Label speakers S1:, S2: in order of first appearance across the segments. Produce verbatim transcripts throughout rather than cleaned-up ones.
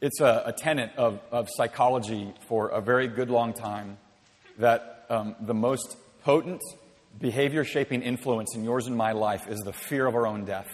S1: It's a, a tenet of, of psychology for a very good long time that um, the most potent behavior-shaping influence in yours and my life is the fear of our own death.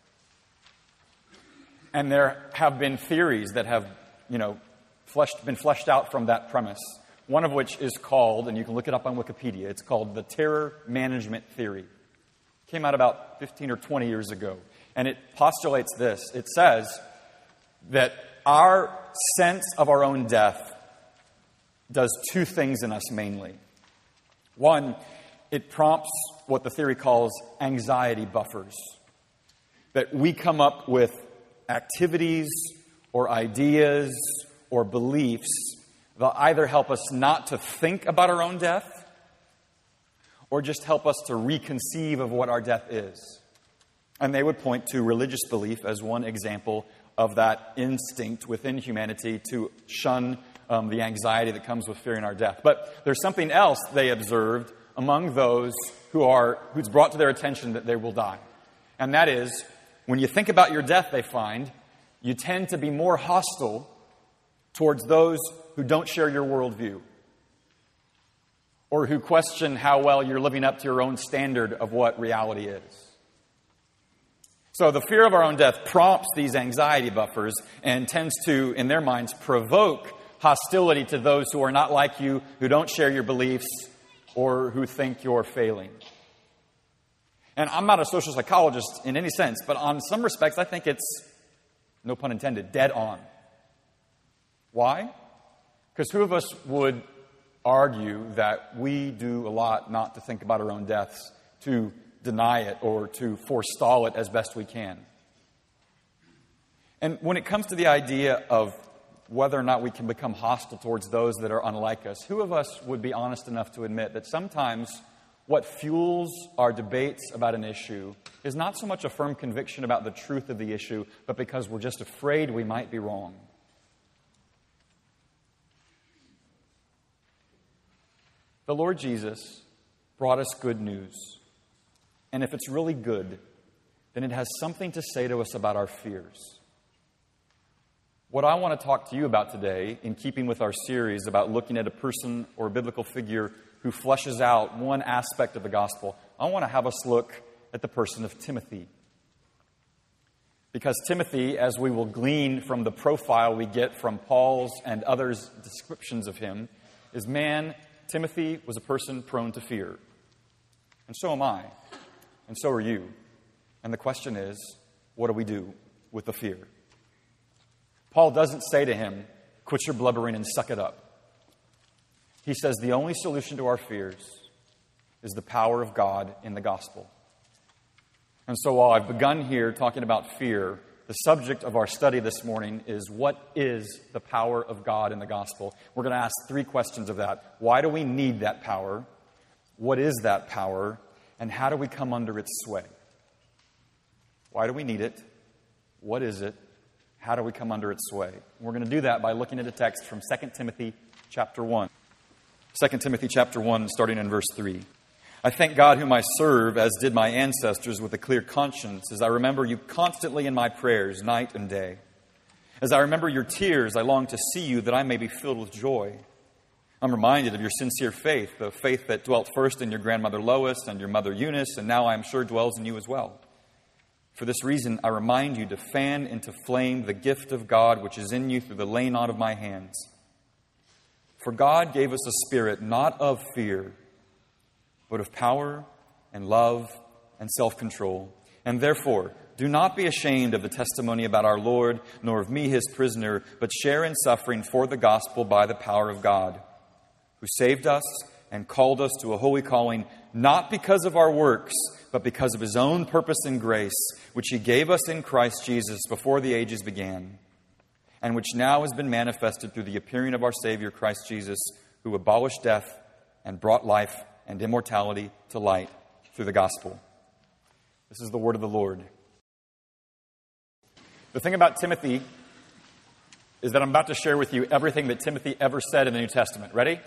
S1: And there have been theories that have, you know, fleshed, been fleshed out from that premise. One of which is called, and you can look it up on Wikipedia, it's called the terror management theory. It came out about fifteen or twenty years ago. And it postulates this. It says that our sense of our own death does two things in us mainly. One, it prompts what the theory calls anxiety buffers. That we come up with activities or ideas or beliefs that either help us not to think about our own death or just help us to reconceive of what our death is. And they would point to religious belief as one example of that instinct within humanity to shun um, the anxiety that comes with fearing our death. But there's something else they observed among those who are who's brought to their attention that they will die. And that is, when you think about your death, they find, you tend to be more hostile towards those who don't share your worldview or who question how well you're living up to your own standard of what reality is. So the fear of our own death prompts these anxiety buffers and tends to, in their minds, provoke hostility to those who are not like you, who don't share your beliefs, or who think you're failing. And I'm not a social psychologist in any sense, but on some respects, I think it's, no pun intended, dead on. Why? Because who of us would argue that we do a lot not to think about our own deaths, to deny it or to forestall it as best we can? And when it comes to the idea of whether or not we can become hostile towards those that are unlike us, who of us would be honest enough to admit that sometimes what fuels our debates about an issue is not so much a firm conviction about the truth of the issue, but because we're just afraid we might be wrong? The Lord Jesus brought us good news. And if it's really good, then it has something to say to us about our fears. What I want to talk to you about today, in keeping with our series about looking at a person or a biblical figure who fleshes out one aspect of the gospel, I want to have us look at the person of Timothy. Because Timothy, as we will glean from the profile we get from Paul's and others' descriptions of him, is man, Timothy was a person prone to fear. And so am I. And so are you. And the question is, what do we do with the fear? Paul doesn't say to him, quit your blubbering and suck it up. He says the only solution to our fears is the power of God in the gospel. And so while I've begun here talking about fear, the subject of our study this morning is, what is the power of God in the gospel? We're going to ask three questions of that. Why do we need that power? What is that power? And how do we come under its sway? Why do we need it? What is it? How do we come under its sway? We're going to do that by looking at a text from Second Timothy chapter one. Second Timothy chapter one, starting in verse three. I thank God whom I serve, as did my ancestors, with a clear conscience, as I remember you constantly in my prayers, night and day. As I remember your tears, I long to see you, that I may be filled with joy. I'm reminded of your sincere faith, the faith that dwelt first in your grandmother Lois and your mother Eunice, and now I am sure dwells in you as well. For this reason, I remind you to fan into flame the gift of God which is in you through the laying on of my hands. For God gave us a spirit not of fear, but of power and love and self-control. And therefore, do not be ashamed of the testimony about our Lord, nor of me, his prisoner, but share in suffering for the gospel by the power of God, who saved us and called us to a holy calling, not because of our works, but because of his own purpose and grace, which he gave us in Christ Jesus before the ages began, and which now has been manifested through the appearing of our Savior, Christ Jesus, who abolished death and brought life and immortality to light through the gospel. This is the word of the Lord. The thing about Timothy is that I'm about to share with you everything that Timothy ever said in the New Testament. Ready? Did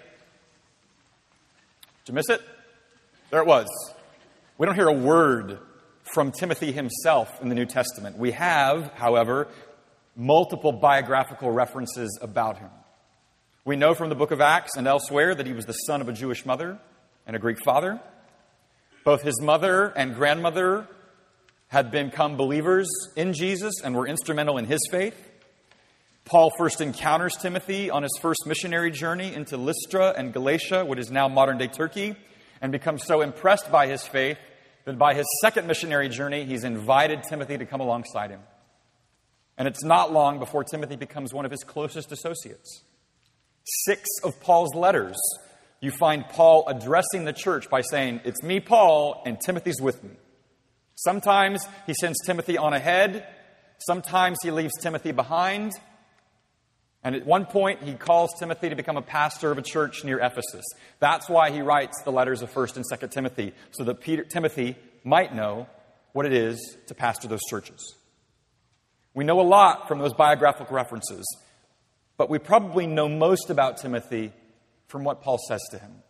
S1: you miss it? There it was. We don't hear a word from Timothy himself in the New Testament. We have, however, multiple biographical references about him. We know from the book of Acts and elsewhere that he was the son of a Jewish mother and a Greek father. Both his mother and grandmother had become believers in Jesus and were instrumental in his faith. Paul first encounters Timothy on his first missionary journey into Lystra and Galatia, what is now modern-day Turkey, and becomes so impressed by his faith that by his second missionary journey, he's invited Timothy to come alongside him. And it's not long before Timothy becomes one of his closest associates. Six of Paul's letters, you find Paul addressing the church by saying, "It's me, Paul, and Timothy's with me." Sometimes he sends Timothy on ahead. Sometimes he leaves Timothy behind. And at one point, he calls Timothy to become a pastor of a church near Ephesus. That's why he writes the letters of First and Second Timothy, so that Peter, Timothy might know what it is to pastor those churches. We know a lot from those biographical references, but we probably know most about Timothy from what Paul says to him.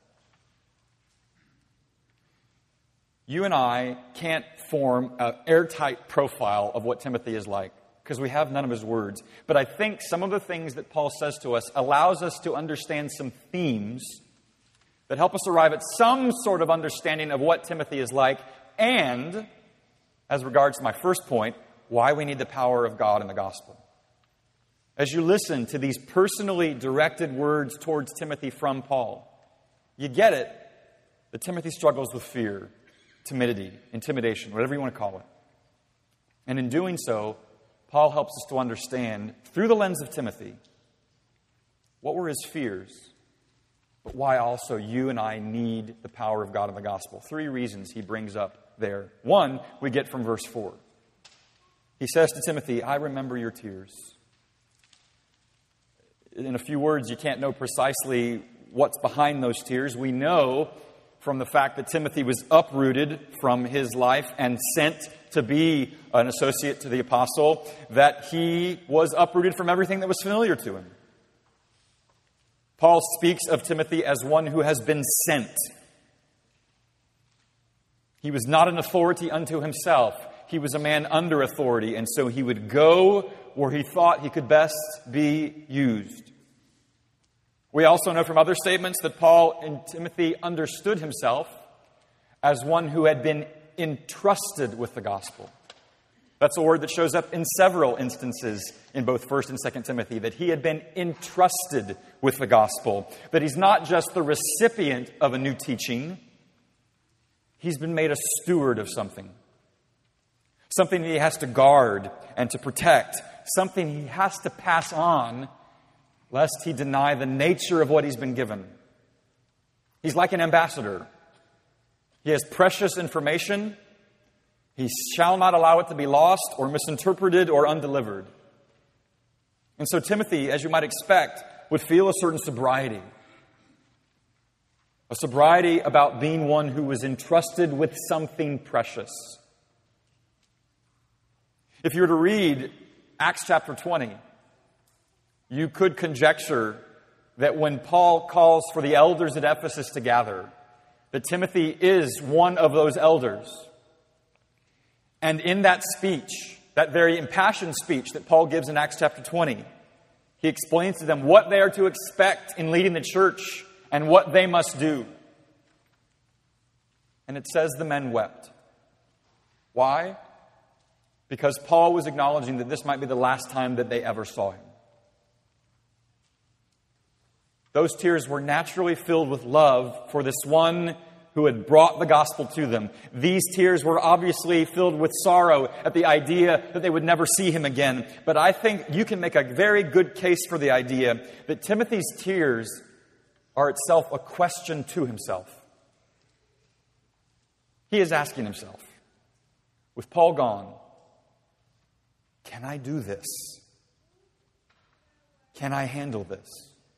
S1: You and I can't form an airtight profile of what Timothy is like, because we have none of his words. But I think some of the things that Paul says to us allows us to understand some themes that help us arrive at some sort of understanding of what Timothy is like, and, as regards to my first point, why we need the power of God in the gospel. As you listen to these personally directed words towards Timothy from Paul, you get it that Timothy struggles with fear, timidity, intimidation, whatever you want to call it. And in doing so, Paul helps us to understand, through the lens of Timothy, what were his fears, but why also you and I need the power of God in the gospel. Three reasons he brings up there. One, we get from verse four. He says to Timothy, "I remember your tears." In a few words, you can't know precisely what's behind those tears. We know from the fact that Timothy was uprooted from his life and sent to be an associate to the apostle, that he was uprooted from everything that was familiar to him. Paul speaks of Timothy as one who has been sent. He was not an authority unto himself. He was a man under authority, and so he would go where he thought he could best be used. We also know from other statements that Paul and Timothy understood himself as one who had been entrusted with the gospel. That's a word that shows up in several instances in both First and Second Timothy, that he had been entrusted with the gospel, that he's not just the recipient of a new teaching, he's been made a steward of something. Something that he has to guard and to protect, something he has to pass on, lest he deny the nature of what he's been given. He's like an ambassador. He has precious information. He shall not allow it to be lost or misinterpreted or undelivered. And so Timothy, as you might expect, would feel a certain sobriety. A sobriety about being one who was entrusted with something precious. If you were to read Acts chapter twenty, you could conjecture that when Paul calls for the elders at Ephesus to gather, that Timothy is one of those elders. And in that speech, that very impassioned speech that Paul gives in Acts chapter twenty, he explains to them what they are to expect in leading the church and what they must do. And it says the men wept. Why? Because Paul was acknowledging that this might be the last time that they ever saw him. Those tears were naturally filled with love for this one who had brought the gospel to them. These tears were obviously filled with sorrow at the idea that they would never see him again. But I think you can make a very good case for the idea that Timothy's tears are itself a question to himself. He is asking himself, with Paul gone, can I do this? Can I handle this?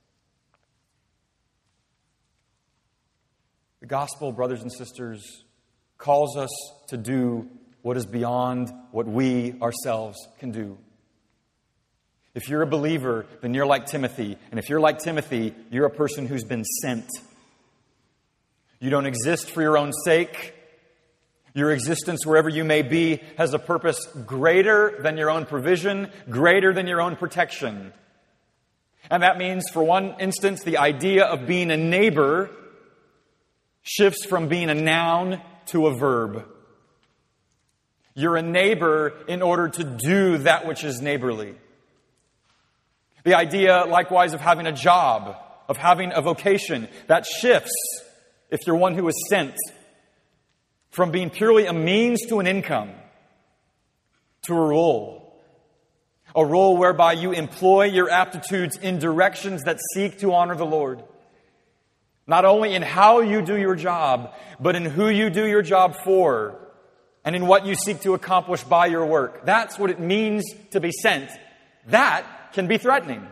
S1: The gospel, brothers and sisters, calls us to do what is beyond what we ourselves can do. If you're a believer, then you're like Timothy. And if you're like Timothy, you're a person who's been sent. You don't exist for your own sake. Your existence, wherever you may be, has a purpose greater than your own provision, greater than your own protection. And that means, for one instance, the idea of being a neighbor shifts from being a noun to a verb. You're a neighbor in order to do that which is neighborly. The idea, likewise, of having a job, of having a vocation, that shifts, if you're one who is sent, from being purely a means to an income, to a role. A role whereby you employ your aptitudes in directions that seek to honor the Lord. Not only in how you do your job, but in who you do your job for, and in what you seek to accomplish by your work. That's what it means to be sent. That can be threatening.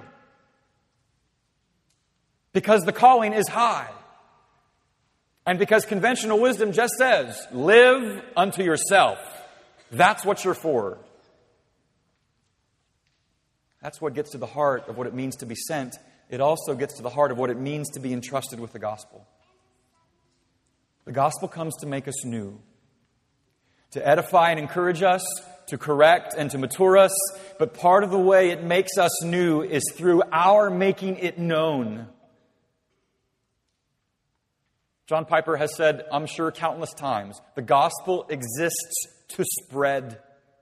S1: Because the calling is high. And because conventional wisdom just says, live unto yourself. That's what you're for. That's what gets to the heart of what it means to be sent. It also gets to the heart of what it means to be entrusted with the gospel. The gospel comes to make us new, to edify and encourage us, to correct and to mature us. But part of the way it makes us new is through our making it known. John Piper has said, I'm sure countless times, the gospel exists to spread.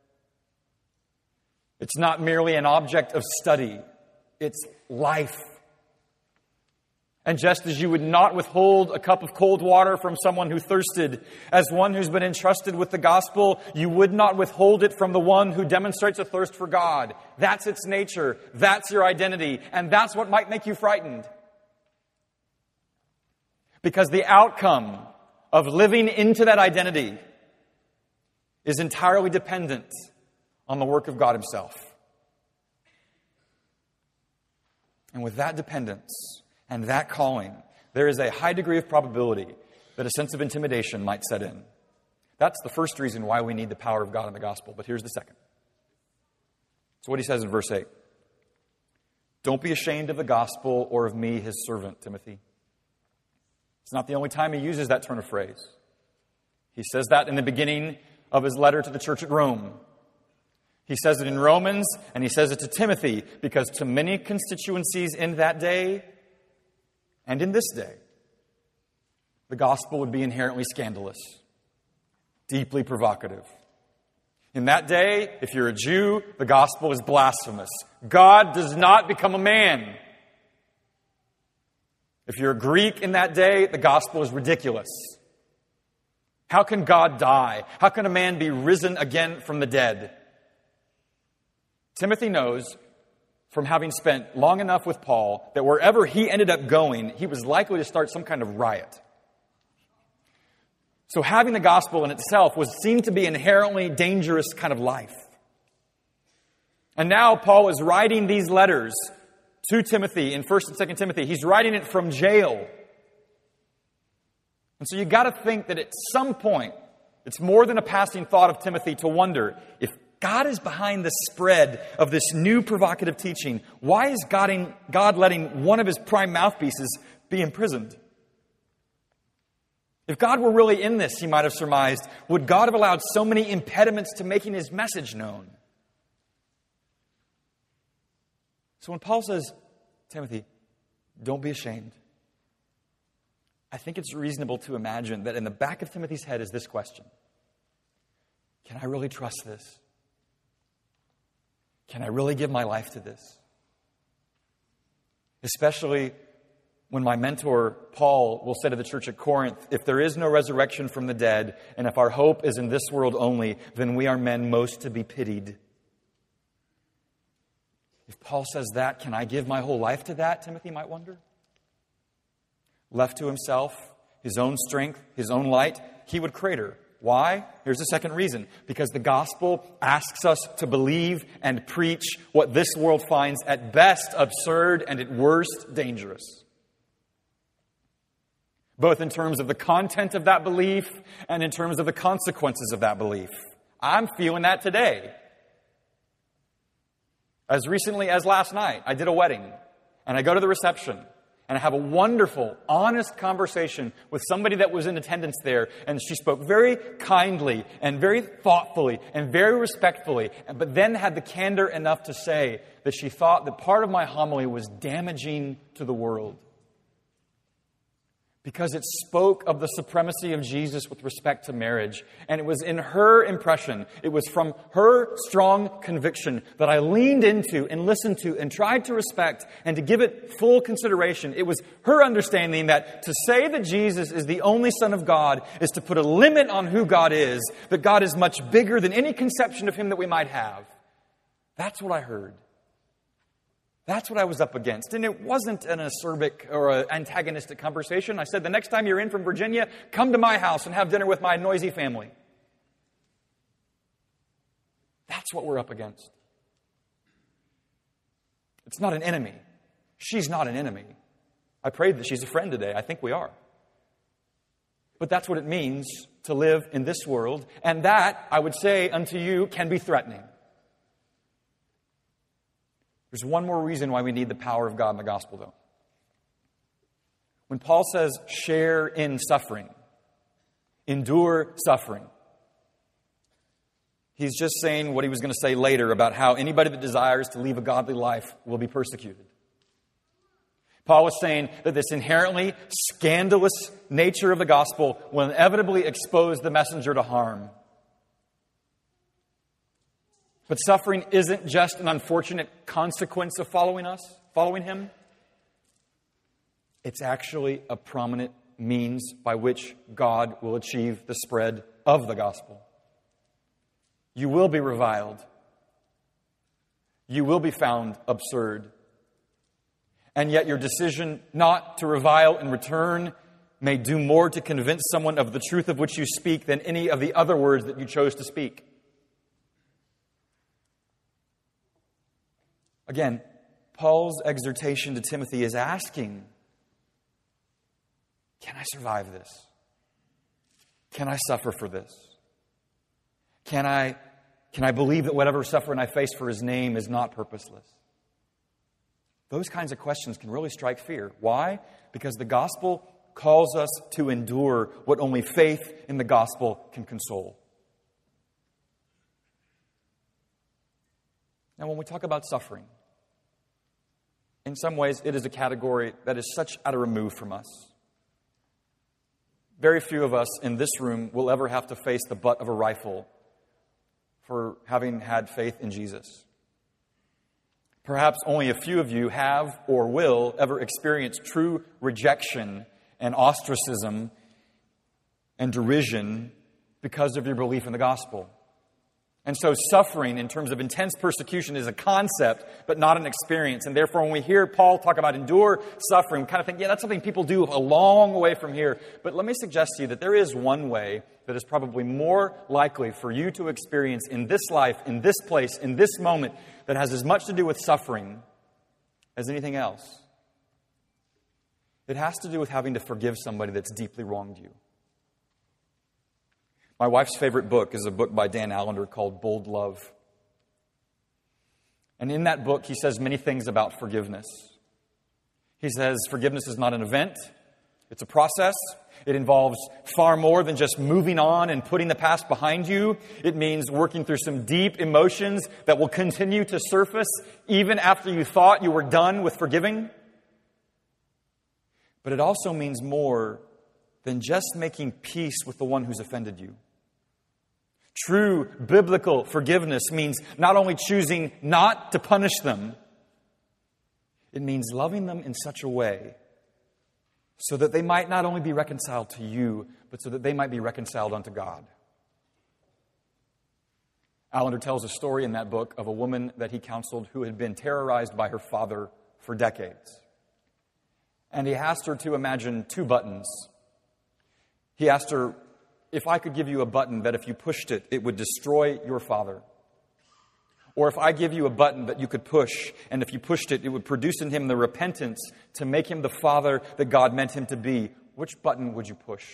S1: It's not merely an object of study. It's life. And just as you would not withhold a cup of cold water from someone who thirsted, as one who's been entrusted with the gospel, you would not withhold it from the one who demonstrates a thirst for God. That's its nature. That's your identity. And that's what might make you frightened. Because the outcome of living into that identity is entirely dependent on the work of God Himself. And with that dependence and that calling, there is a high degree of probability that a sense of intimidation might set in. That's the first reason why we need the power of God in the gospel. But here's the second. It's what he says in verse eight. Don't be ashamed of the gospel or of me, His servant, Timothy. It's not the only time he uses that turn of phrase. He says that in the beginning of his letter to the church at Rome. He says it in Romans, and he says it to Timothy, because to many constituencies in that day and in this day, the gospel would be inherently scandalous, deeply provocative. In that day, if you're a Jew, the gospel is blasphemous. God does not become a man. If you're a Greek in that day, the gospel is ridiculous. How can God die? How can a man be risen again from the dead? Timothy knows from having spent long enough with Paul that wherever he ended up going, he was likely to start some kind of riot. So having the gospel in itself was seen to be an inherently dangerous kind of life. And now Paul is writing these letters to Timothy in First and Second Timothy. He's writing it from jail. And so you got to think that at some point, it's more than a passing thought of Timothy to wonder, if God is behind the spread of this new provocative teaching, why is God, in, God letting one of His prime mouthpieces be imprisoned? If God were really in this, he might have surmised, would God have allowed so many impediments to making His message known? So when Paul says, Timothy, don't be ashamed, I think it's reasonable to imagine that in the back of Timothy's head is this question. Can I really trust this? Can I really give my life to this? Especially when my mentor, Paul, will say to the church at Corinth, if there is no resurrection from the dead, and if our hope is in this world only, then we are men most to be pitied. If Paul says that, can I give my whole life to that, Timothy might wonder? Left to himself, his own strength, his own light, he would crater. Why? Here's the second reason. Because the gospel asks us to believe and preach what this world finds at best absurd and at worst dangerous. Both in terms of the content of that belief and in terms of the consequences of that belief. I'm feeling that today. As recently as last night, I did a wedding, and I go to the reception, and have a wonderful, honest conversation with somebody that was in attendance there. And she spoke very kindly and very thoughtfully and very respectfully, but then had the candor enough to say that she thought that part of my homily was damaging to the world, because it spoke of the supremacy of Jesus with respect to marriage. And it was in her impression, it was from her strong conviction that I leaned into and listened to and tried to respect and to give it full consideration. It was her understanding that to say that Jesus is the only Son of God is to put a limit on who God is, that God is much bigger than any conception of Him that we might have. That's what I heard. That's what I was up against. And it wasn't an acerbic or an antagonistic conversation. I said, the next time you're in from Virginia, come to my house and have dinner with my noisy family. That's what we're up against. It's not an enemy. She's not an enemy. I prayed that she's a friend today. I think we are. But that's what it means to live in this world. And that, I would say unto you, can be threatening. There's one more reason why we need the power of God in the gospel, though. When Paul says, share in suffering, endure suffering, he's just saying what he was going to say later about how anybody that desires to leave a godly life will be persecuted. Paul was saying that this inherently scandalous nature of the gospel will inevitably expose the messenger to harm. But suffering isn't just an unfortunate consequence of following us, following Him. It's actually a prominent means by which God will achieve the spread of the gospel. You will be reviled. You will be found absurd. And yet your decision not to revile in return may do more to convince someone of the truth of which you speak than any of the other words that you chose to speak. Again, Paul's exhortation to Timothy is asking, can I survive this? Can I suffer for this? Can I, can I believe that whatever suffering I face for His name is not purposeless? Those kinds of questions can really strike fear. Why? Because the gospel calls us to endure what only faith in the gospel can console. Now, when we talk about suffering, in some ways, it is a category that is such at a remove from us. Very few of us in this room will ever have to face the butt of a rifle for having had faith in Jesus. Perhaps only a few of you have or will ever experience true rejection and ostracism and derision because of your belief in the gospel. And so suffering in terms of intense persecution is a concept, but not an experience. And therefore, when we hear Paul talk about endure suffering, we kind of think, yeah, that's something people do a long way from here. But let me suggest to you that there is one way that is probably more likely for you to experience in this life, in this place, in this moment, that has as much to do with suffering as anything else. It has to do with having to forgive somebody that's deeply wronged you. My wife's favorite book is a book by Dan Allender called Bold Love. And in that book, he says many things about forgiveness. He says forgiveness is not an event. It's a process. It involves far more than just moving on and putting the past behind you. It means working through some deep emotions that will continue to surface even after you thought you were done with forgiving. But it also means more than just making peace with the one who's offended you. True biblical forgiveness means not only choosing not to punish them, it means loving them in such a way so that they might not only be reconciled to you, but so that they might be reconciled unto God. Allender tells a story in that book of a woman that he counseled who had been terrorized by her father for decades. And he asked her to imagine two buttons. He asked her, if I could give you a button that if you pushed it, it would destroy your father. Or if I give you a button that you could push, and if you pushed it, it would produce in him the repentance to make him the father that God meant him to be, which button would you push?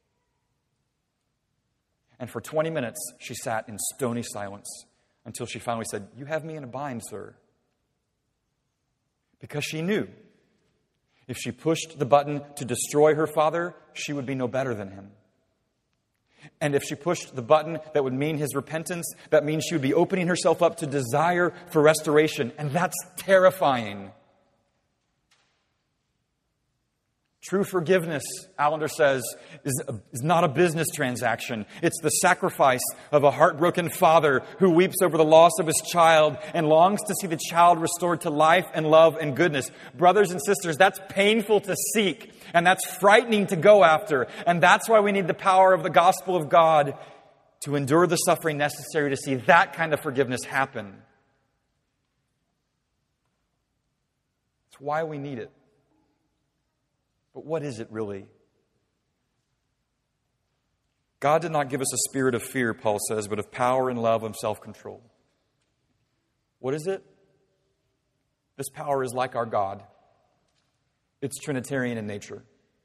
S1: And for twenty minutes, she sat in stony silence until she finally said, "You have me in a bind, sir." Because she knew If she pushed the button to destroy her father, she would be no better than him. And if she pushed the button that would mean his repentance, that means she would be opening herself up to desire for restoration. And that's terrifying. True forgiveness, Allender says, is, a, is not a business transaction. It's the sacrifice of a heartbroken father who weeps over the loss of his child and longs to see the child restored to life and love and goodness. Brothers and sisters, that's painful to seek, and that's frightening to go after. And that's why we need the power of the gospel of God to endure the suffering necessary to see that kind of forgiveness happen. It's why we need it. But what is it really? God did not give us a spirit of fear, Paul says, but of power and love and self-control. What is it? This power is like our God. It's Trinitarian in nature.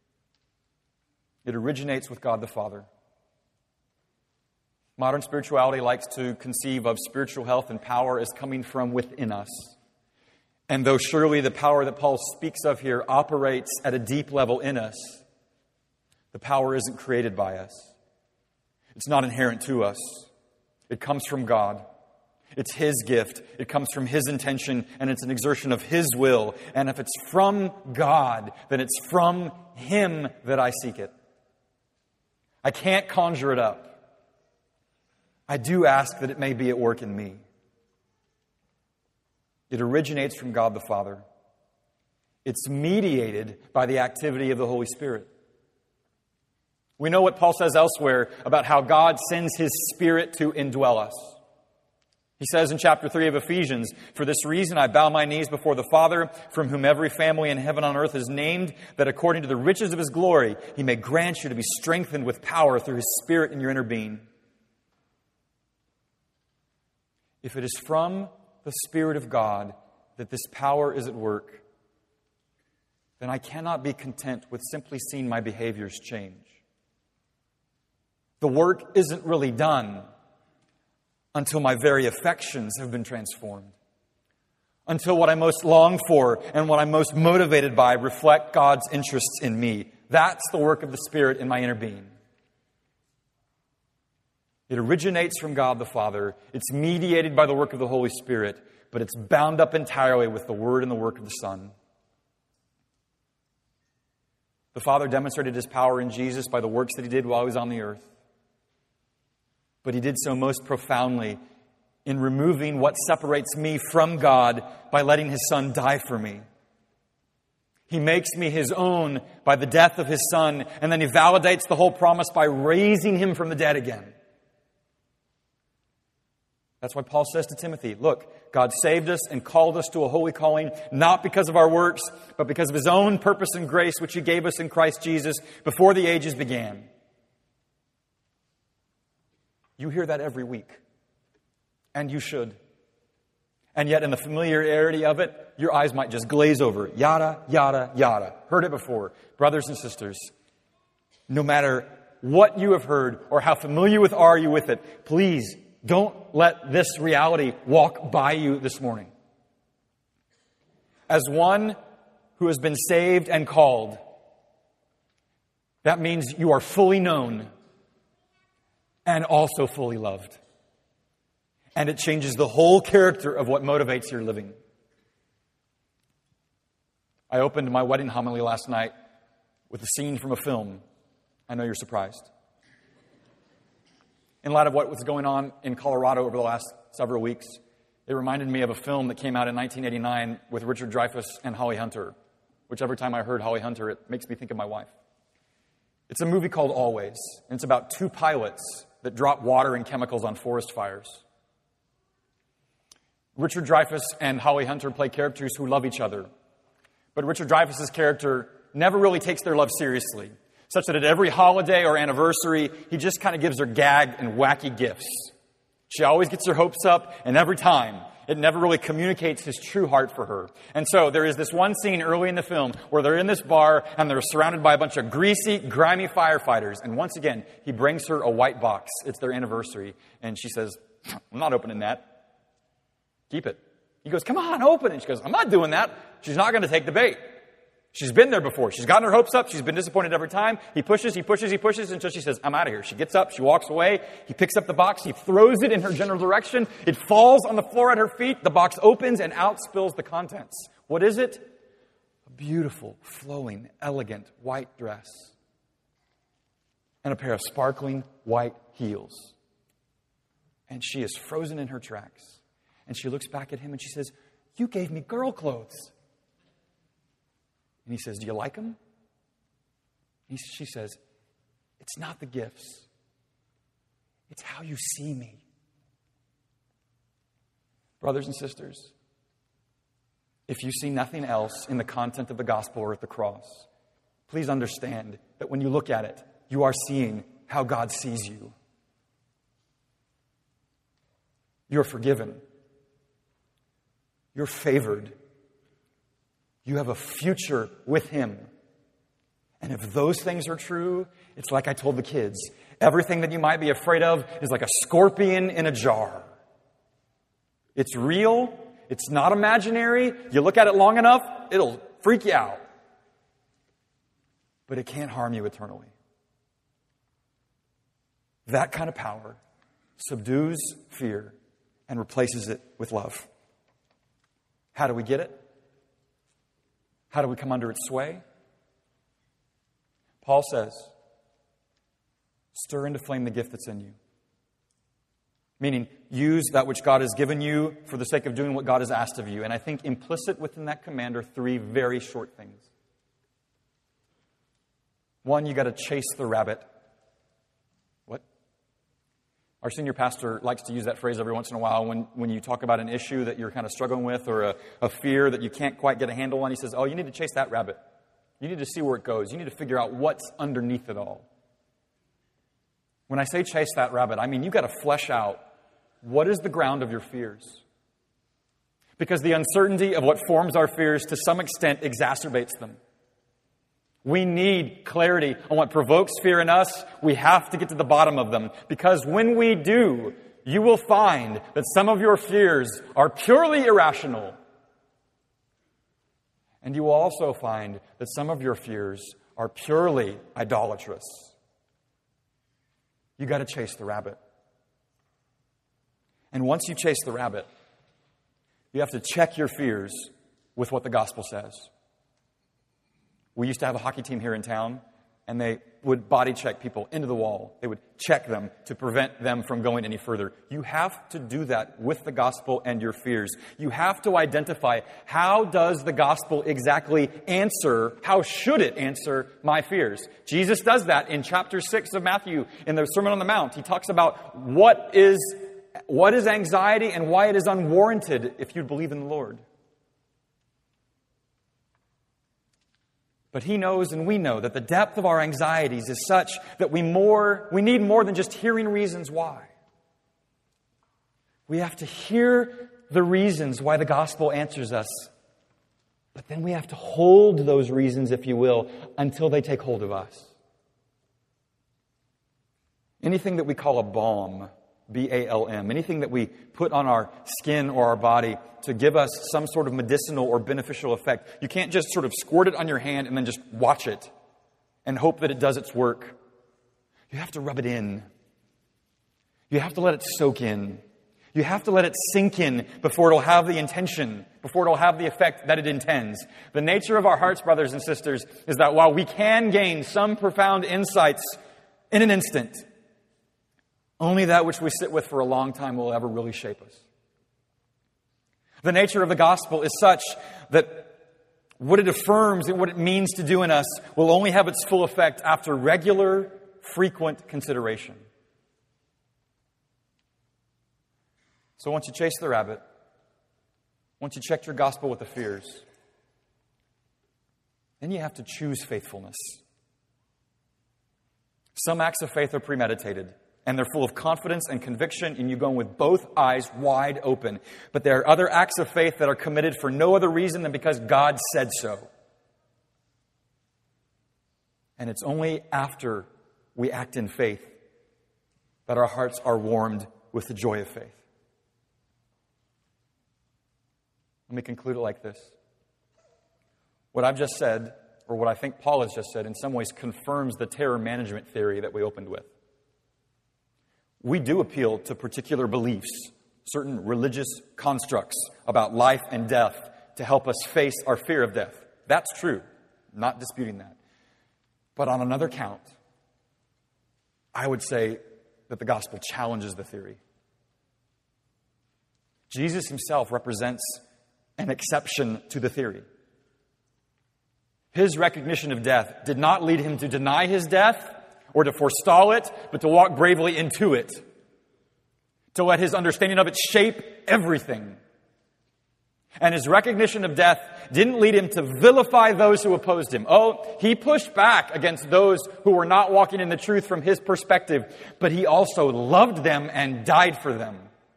S1: It originates with God the Father. Modern spirituality likes to conceive of spiritual health and power as coming from within us. And though surely the power that Paul speaks of here operates at a deep level in us, the power isn't created by us. It's not inherent to us. It comes from God. It's His gift. It comes from His intention, and it's an exertion of His will. And if it's from God, then it's from Him that I seek it. I can't conjure it up. I do ask that it may be at work in me. It originates from God the Father. It's mediated by the activity of the Holy Spirit. We know what Paul says elsewhere about how God sends His Spirit to indwell us. He says in chapter three of Ephesians, "For this reason I bow my knees before the Father, from whom every family in heaven and on earth is named, that according to the riches of His glory, He may grant you to be strengthened with power through His Spirit in your inner being." If it is from the Spirit of God that this power is at work, then I cannot be content with simply seeing my behaviors change. The work isn't really done until my very affections have been transformed, until what I most long for and what I'm most motivated by reflect God's interests in me. That's the work of the Spirit in my inner being. It originates from God the Father. It's mediated by the work of the Holy Spirit, but it's bound up entirely with the Word and the work of the Son. The Father demonstrated His power in Jesus by the works that He did while He was on the earth. But He did so most profoundly in removing what separates me from God by letting His Son die for me. He makes me His own by the death of His Son, and then He validates the whole promise by raising Him from the dead again. That's why Paul says to Timothy, look, God saved us and called us to a holy calling, not because of our works, but because of His own purpose and grace, which He gave us in Christ Jesus before the ages began. You hear that every week. And you should. And yet in the familiarity of it, your eyes might just glaze over. Yada, yada, yada. Heard it before. Brothers and sisters, no matter what you have heard or how familiar with are you with it, please don't let this reality walk by you this morning. As one who has been saved and called, that means you are fully known and also fully loved. And it changes the whole character of what motivates your living. I opened my wedding homily last night with a scene from a film. I know you're surprised. In light of what was going on in Colorado over the last several weeks, it reminded me of a film that came out in nineteen eighty-nine with Richard Dreyfuss and Holly Hunter, which every time I heard Holly Hunter, it makes me think of my wife. It's a movie called Always, and it's about two pilots that drop water and chemicals on forest fires. Richard Dreyfuss and Holly Hunter play characters who love each other, but Richard Dreyfuss's character never really takes their love seriously, such that at every holiday or anniversary, he just kind of gives her gag and wacky gifts. She always gets her hopes up, and every time, it never really communicates his true heart for her. And so there is this one scene early in the film where they're in this bar, and they're surrounded by a bunch of greasy, grimy firefighters. And once again, he brings her a white box. It's their anniversary. And she says, I'm not opening that. Keep it. He goes, come on, open it. She goes, I'm not doing that. She's not going to take the bait. She's been there before. She's gotten her hopes up. She's been disappointed every time. He pushes, he pushes, he pushes until she says, I'm out of here. She gets up. She walks away. He picks up the box. He throws it in her general direction. It falls on the floor at her feet. The box opens and out spills the contents. What is it? A beautiful, flowing, elegant white dress and a pair of sparkling white heels. And she is frozen in her tracks. And she looks back at him and she says, you gave me girl clothes. And he says, do you like them? He, she says, it's not the gifts. It's how you see me. Brothers and sisters, if you see nothing else in the content of the gospel or at the cross, please understand that when you look at it, you are seeing how God sees you. You're forgiven. You're favored. You have a future with Him. And if those things are true, it's like I told the kids. Everything that you might be afraid of is like a scorpion in a jar. It's real. It's not imaginary. You look at it long enough, it'll freak you out. But it can't harm you eternally. That kind of power subdues fear and replaces it with love. How do we get it? How do we come under its sway? Paul says, stir into flame the gift that's in you. Meaning, use that which God has given you for the sake of doing what God has asked of you. And I think implicit within that command are three very short things. One, you got to chase the rabbit. What? Our senior pastor likes to use that phrase every once in a while when, when you talk about an issue that you're kind of struggling with or a, a fear that you can't quite get a handle on. He says, oh, you need to chase that rabbit. You need to see where it goes. You need to figure out what's underneath it all. When I say chase that rabbit, I mean you've got to flesh out what is the ground of your fears. Because the uncertainty of what forms our fears to some extent exacerbates them. We need clarity on what provokes fear in us. We have to get to the bottom of them. Because when we do, you will find that some of your fears are purely irrational. And you will also find that some of your fears are purely idolatrous. You got to chase the rabbit. And once you chase the rabbit, you have to check your fears with what the gospel says. We used to have a hockey team here in town, and they would body check people into the wall. They would check them to prevent them from going any further. You have to do that with the gospel and your fears. You have to identify, how does the gospel exactly answer, how should it answer my fears? Jesus does that in chapter six of Matthew in the Sermon on the Mount. He talks about what is, what is anxiety and why it is unwarranted if you believe in the Lord. But He knows and we know that the depth of our anxieties is such that we more we need more than just hearing reasons why. We have to hear the reasons why the gospel answers us. But then we have to hold those reasons, if you will, until they take hold of us. Anything that we call a balm, B A L M, anything that we put on our skin or our body to give us some sort of medicinal or beneficial effect. You can't just sort of squirt it on your hand and then just watch it and hope that it does its work. You have to rub it in. You have to let it soak in. You have to let it sink in before it'll have the intention, before it'll have the effect that it intends. The nature of our hearts, brothers and sisters, is that while we can gain some profound insights in an instant, only that which we sit with for a long time will ever really shape us. The nature of the gospel is such that what it affirms and what it means to do in us will only have its full effect after regular, frequent consideration. So once you chase the rabbit, once you check your gospel with the fears, then you have to choose faithfulness. Some acts of faith are premeditated. And they're full of confidence and conviction, and you go in with both eyes wide open. But there are other acts of faith that are committed for no other reason than because God said so. And it's only after we act in faith that our hearts are warmed with the joy of faith. Let me conclude it like this. What I've just said or what I think Paul has just said, in some ways confirms the terror management theory that we opened with. We do appeal to particular beliefs, certain religious constructs about life and death to help us face our fear of death. That's true. I'm not disputing that. But on another count, I would say that the gospel challenges the theory. Jesus himself represents an exception to the theory. His recognition of death did not lead him to deny his death or to forestall it, but to walk bravely into it, to let his understanding of it shape everything. And his recognition of death didn't lead him to vilify those who opposed him. Oh, he pushed back against those who were not walking in the truth from his perspective, but he also loved them and died for them.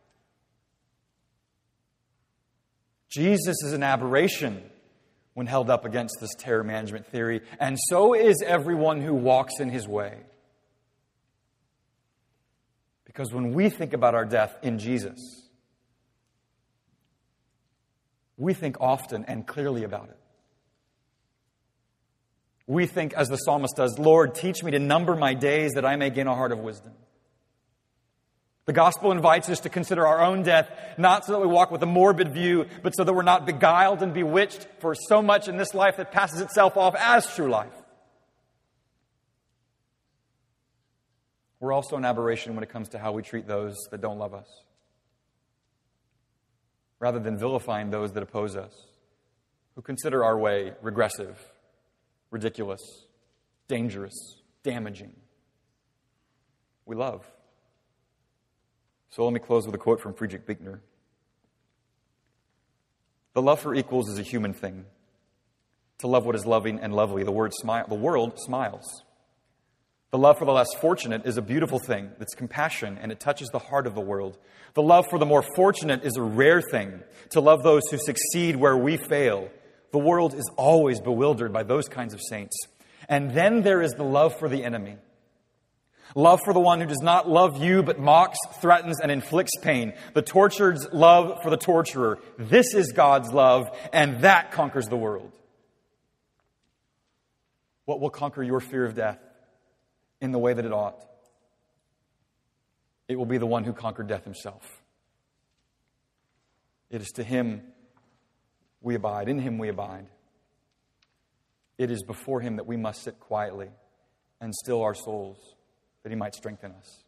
S1: Jesus is an aberration when held up against this terror management theory, and so is everyone who walks in his way. Because when we think about our death in Jesus, we think often and clearly about it. We think, as the psalmist does, Lord, teach me to number my days that I may gain a heart of wisdom. The gospel invites us to consider our own death, not so that we walk with a morbid view, but so that we're not beguiled and bewitched for so much in this life that passes itself off as true life. We're also an aberration when it comes to how we treat those that don't love us, rather than vilifying those that oppose us, who consider our way regressive, ridiculous, dangerous, damaging. We love. So let me close with a quote from Friedrich Buechner. The love for equals is a human thing. To love what is loving and lovely, the word smile, the world smiles. The love for the less fortunate is a beautiful thing. It's compassion, and it touches the heart of the world. The love for the more fortunate is a rare thing. To love those who succeed where we fail. The world is always bewildered by those kinds of saints. And then there is the love for the enemy. Love for the one who does not love you, but mocks, threatens, and inflicts pain. The tortured's love for the torturer. This is God's love, and that conquers the world. What will conquer your fear of death in the way that it ought? It will be the one who conquered death himself. It is to him we abide. In him we abide. It is before him that we must sit quietly and still our souls, that he might strengthen us.